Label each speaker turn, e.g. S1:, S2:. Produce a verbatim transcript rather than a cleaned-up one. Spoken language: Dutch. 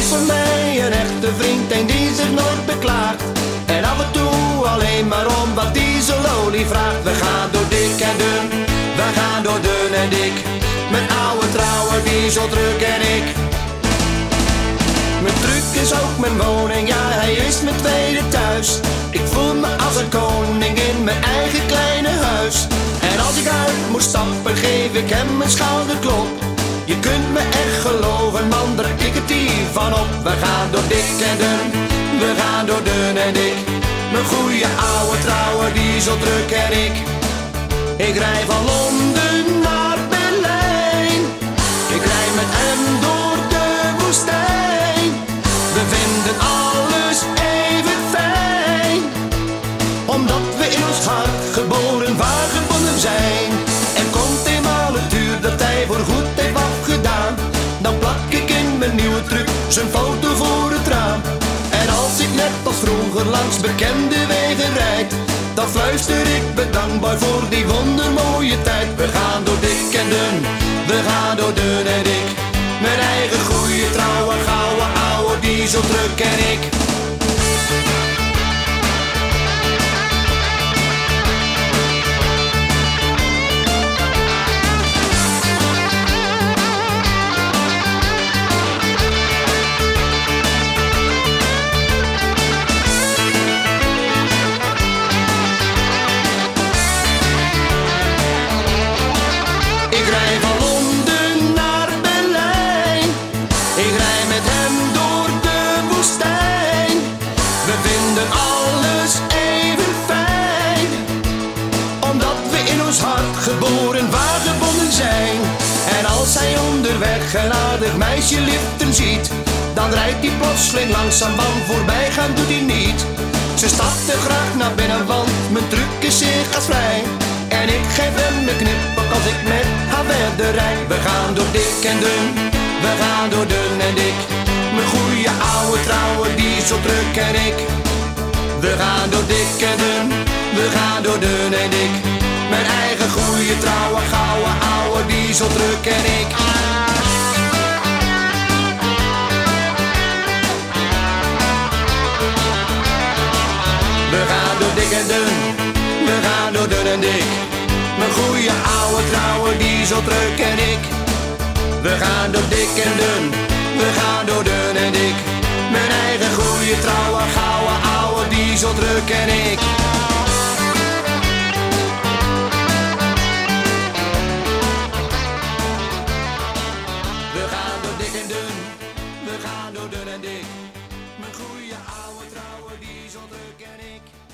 S1: is voor mij een echte vriend en die zich nooit beklaagt. En af en toe alleen maar om wat die zo lolly vraagt. We gaan door dik en dun, we gaan door dun en dik. Mijn oude trouwe die zo druk en ik. Mijn truck is ook mijn woning, ja hij is mijn tweede thuis. Ik voel me als een koning in mijn eigen kleine huis. En als ik uit moet stappen geef ik hem een schouderklop. Je kunt me echt geloven man, daar ik het hiervan op. We gaan door dik en dun, we gaan door dun en dik. Mijn goeie oude trouwe die zo druk en ik. Ik rij van Londen naar Berlijn. Ik rij met hem door de woestijn. We vinden alles even fijn, omdat we in ons hart geboren vagebonden zijn. En komt eenmaal het uur dat hij voorgoed heeft afgedaan, dan plak ik in mijn nieuwe truck zijn foto voor het raam. En als ik net als vroeger langs bekende wegen rijd, dan fluister ik bedankbaar voor die wondermooie tijd. We gaan door dik en dun, we gaan door dun en dik. Mijn eigen goeie trouwe gouden ouwe diesel druk en ik. Geboren vagebonden zijn. En als hij onderweg een aardig meisje liften ziet, dan rijdt hij plotseling langzaam, want voorbij gaan doet hij niet. Ze stapt er graag naar binnen, want mijn truck is zeer gastvrij. En ik geef hem een knipoog als ik met haar verder rijd. We gaan door dik en dun, we gaan door dun en dik. Mijn goeie oude trouwe diesel druk en ik. We gaan door dik en dun, we gaan door dun en dik. Mijn eigen goeie trouwe gouden ouwe diesel druk en ik. We gaan door dik en dun, we gaan door dun en dik. Mijn goeie oude trouwe diesel druk en ik. We gaan door dik en dun, we gaan door dun en dik. Mijn eigen goeie trouwe gouden ouwe diesel druk en ik. We gaan door dun en dik. Mijn goeie oude trouwe diesel druk en ik.